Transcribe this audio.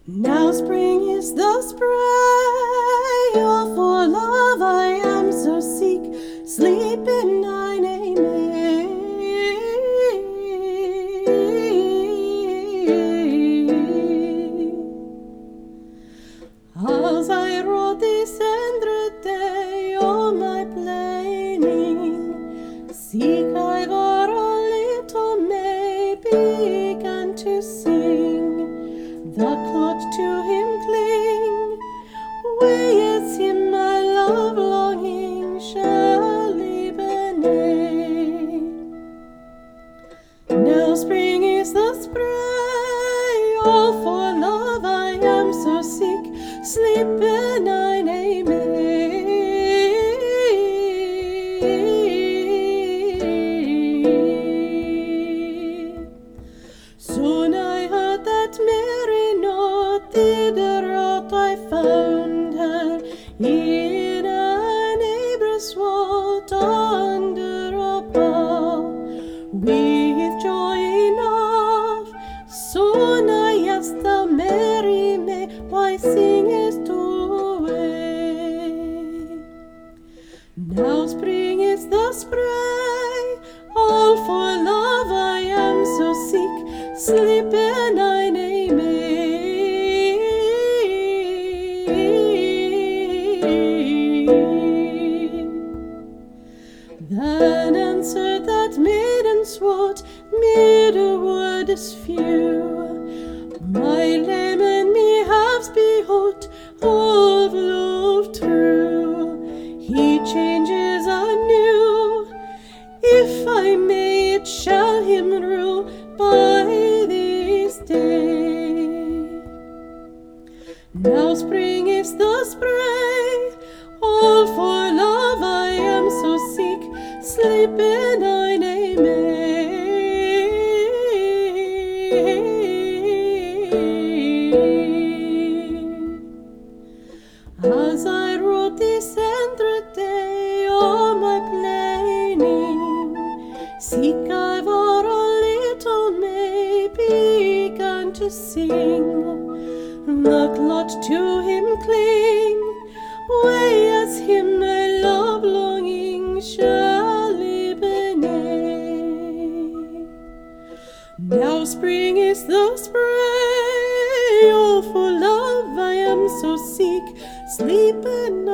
Now spring is the spray, all for love I am so sick. Sleep in thine amen. As I wrote this 100 day on my planning, seek I var a little May began to sing. The cloud to him cling, way as him my love longing shall even end. Now spring is the spray, all for love I am so sick. Sleep in thine amen. Soon I heard that Mary note, thitherward I found her in a neighbor's vault under a bough. With joy enough, soon I asked the Mary May, why singest away? Now spring is the spray, all for love I am so sick. Sleep in thine amen. Then answered that maiden's word, mid a word is few. My lemon me halves behold, of love true. He changes anew, if I may it shall him rule by this day. Now spring is the spray, all for love I am so sick. Sleep in thine amen. As I wrote this 100 day on my planning, seek I var a little May began to sing. The cloud to him cling, way as him my love longing shall even end. Now spring is the spray, oh for love I am so sick. Sleep in